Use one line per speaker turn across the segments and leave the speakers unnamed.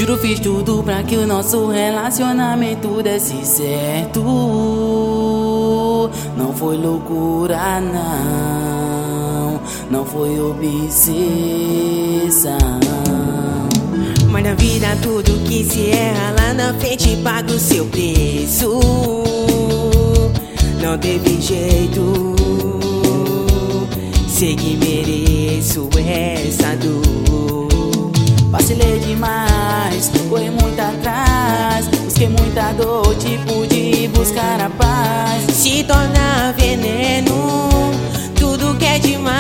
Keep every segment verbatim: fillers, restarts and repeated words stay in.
Juro, fiz tudo pra que o nosso relacionamento desse certo. Não foi loucura, não. Não foi obsessão.
Mas na vida tudo que se erra lá na frente paga o seu preço. Não teve jeito, sei que mereço essa dor.
Vacilei demais, corri muito atrás, busquei muita dor, tipo de buscar a paz.
Se torna veneno, tudo que é demais.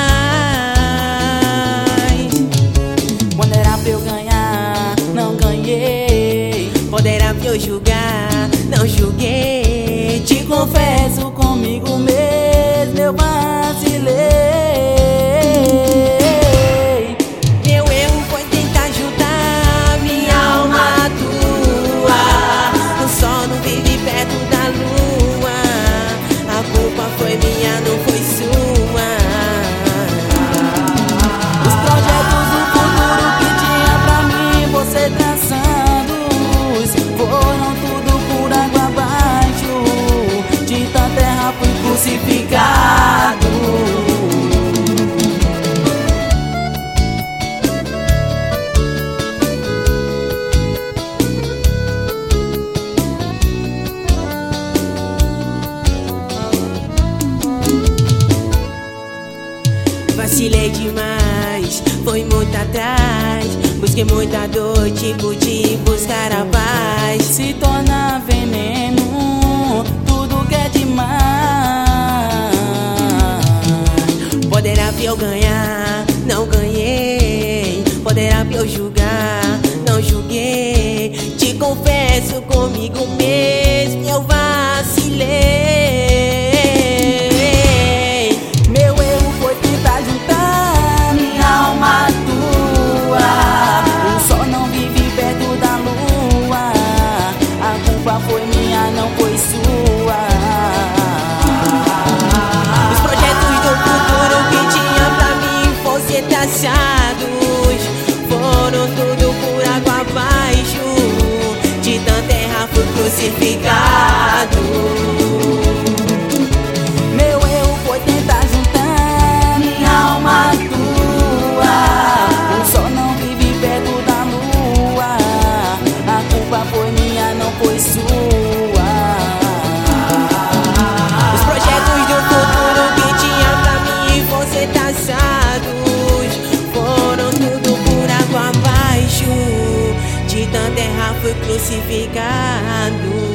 Quando era pra eu ganhar, não ganhei.
Quando era pra eu julgar, não julguei.
Te confesso, comigo mesmo eu vacilei.
Foi minha, não foi sua.
Os projetos do futuro que tinha pra mim, você traçando, foram tudo por água abaixo. De tanta terra fui crucificado.
Vacilei demais, foi muito atrás. Busquei muita dor, tipo de buscar a paz.
Se torna veneno, tudo que é demais.
Poderá pra eu ganhar, não ganhei. Poderá pra eu julgar, não julguei. Te confesso, comigo mesmo eu vacilei.
Foi minha, não foi sua.
Os projetos do futuro que tinha pra mim fossem traçados, foram tudo por água abaixo. De tanta terra fui crucificado.
Meu erro foi tentar juntar minha alma à tua. O sol não vive perto da lua. A culpa foi minha, não foi sua.
Os projetos do futuro que tinha pra mim fossem traçados, foram tudo por água abaixo. De tanta terra fui crucificado.